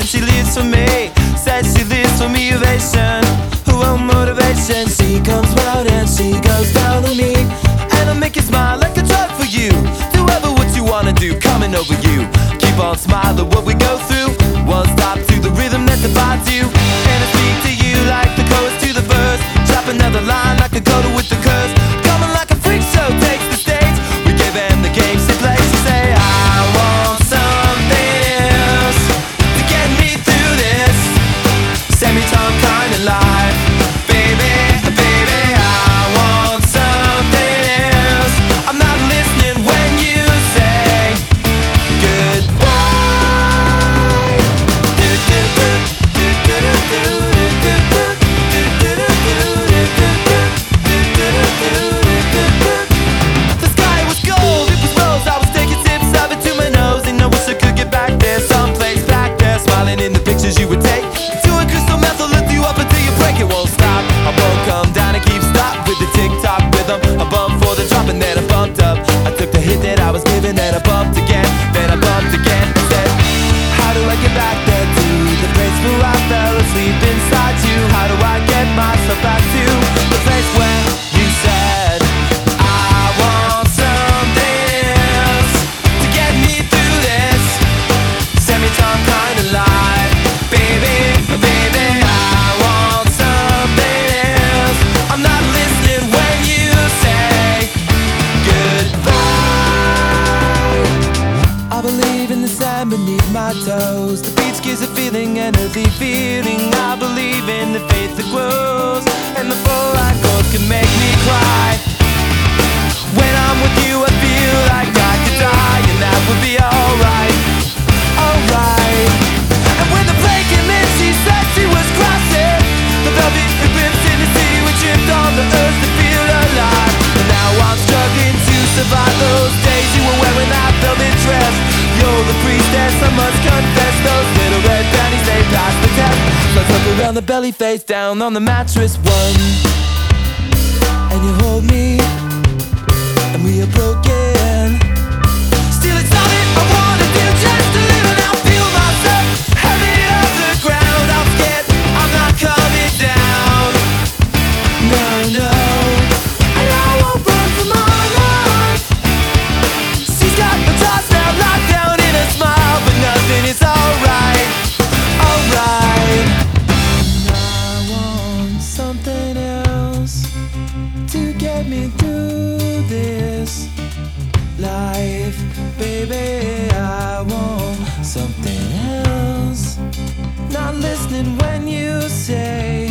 she lives for me. Says she lives for motivation. Oh, motivation. She comes round and she goes down on me, and I'll make you smile like a drug for you. Do ever what you wanna do, coming over you. Keep on smiling what we go through. One stop to the rhythm that divides you, and I speak to you like the chorus to the verse. Drop another line like a coda with the curse. Coming like a freak show takes the stage. We give them the games they play. She say I want something else to get me through this semi-time kind of life. Baby, baby, I want something else. I'm not listening when you say goodbye. The sky was gold, it was rose. I was taking sips of it to my nose, and I wish I could get back there, someplace back there, smiling in the pictures you would take. To a crystal meth will lift you up until you break. It won't stop. I won't come down and keep stop with the tick-tock rhythm. I bumped for the drop and then I bumped up. I took the hit that I was given, then I bumped again, then I bumped again. I said, how do I get back there to the place where I fell asleep inside you? How do I get myself back to the place where you said I want something else to get me through this semi-time kind of life? Baby, baby, I want something else. I'm not listening when you say goodbye. I believe in the sand beneath my toes. The beach gives a feeling, an earthly feeling. I believe in the faith that grows, and the full line chords can make me cry. When I'm with you I feel like I could die, and that would be alright, alright. And when the plane came in she said she was crossing the velvet ribbons in the sea. We tripped on the earth to feel alive, and now I'm struggling to survive those days you were wearing that velvet dress. You're the priestess, I must confess. Those little red panties, they passed the test. Let's look around the belly, face down on the mattress. One, and you hold me, and we are broken. Still it's all that I wanna do, just to live and I'll feel myself heavy off the ground. I'm scared, I'm not coming down. No, no, and I won't run from my life. She's got the toss now locked down in a smile, but nothing is alright, alright. And I want something else to get me through this life. Baby, I want something else. Not listening when you say